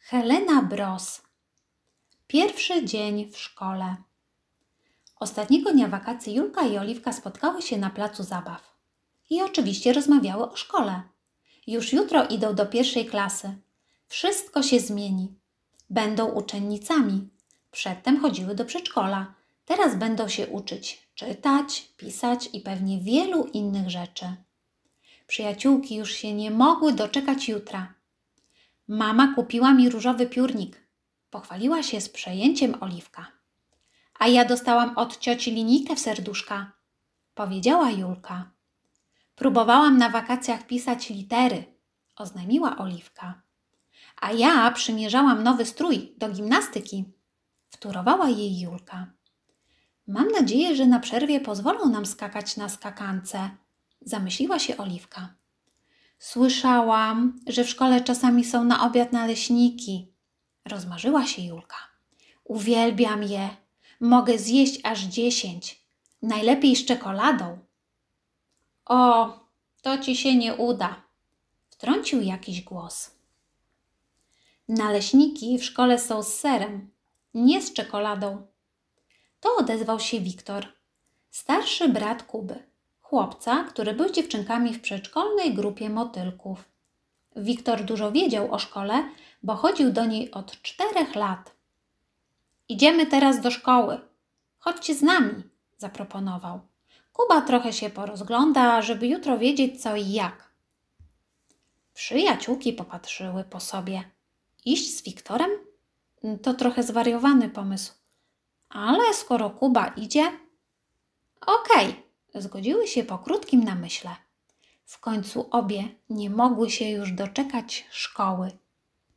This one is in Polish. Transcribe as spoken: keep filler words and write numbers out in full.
Helena Bross. Pierwszy dzień w szkole. Ostatniego dnia wakacji Julka i Oliwka spotkały się na placu zabaw. I oczywiście rozmawiały o szkole. Już jutro idą do pierwszej klasy. Wszystko się zmieni. Będą uczennicami. Przedtem chodziły do przedszkola. Teraz będą się uczyć czytać, pisać i pewnie wielu innych rzeczy. Przyjaciółki już się nie mogły doczekać jutra. Mama kupiła mi różowy piórnik. Pochwaliła się z przejęciem Oliwka. A ja dostałam od cioci linijkę w serduszka, powiedziała Julka. Próbowałam na wakacjach pisać litery, oznajmiła Oliwka. A ja przymierzałam nowy strój do gimnastyki, wtórowała jej Julka. Mam nadzieję, że na przerwie pozwolą nam skakać na skakance, zamyśliła się Oliwka. Słyszałam, że w szkole czasami są na obiad naleśniki, rozmarzyła się Julka. Uwielbiam je. Mogę zjeść aż dziesięć. Najlepiej z czekoladą. O, to ci się nie uda, wtrącił jakiś głos. Naleśniki w szkole są z serem, nie z czekoladą. To odezwał się Wiktor, starszy brat Kuby, chłopca, który był dziewczynkami w przedszkolnej grupie motylków. Wiktor dużo wiedział o szkole, bo chodził do niej od czterech lat. Idziemy teraz do szkoły. Chodźcie z nami, zaproponował. Kuba trochę się porozgląda, żeby jutro wiedzieć co i jak. Przyjaciółki popatrzyły po sobie. Iść z Wiktorem? To trochę zwariowany pomysł. Ale skoro Kuba idzie... Okej, zgodziły się po krótkim namyśle. W końcu obie nie mogły się już doczekać szkoły.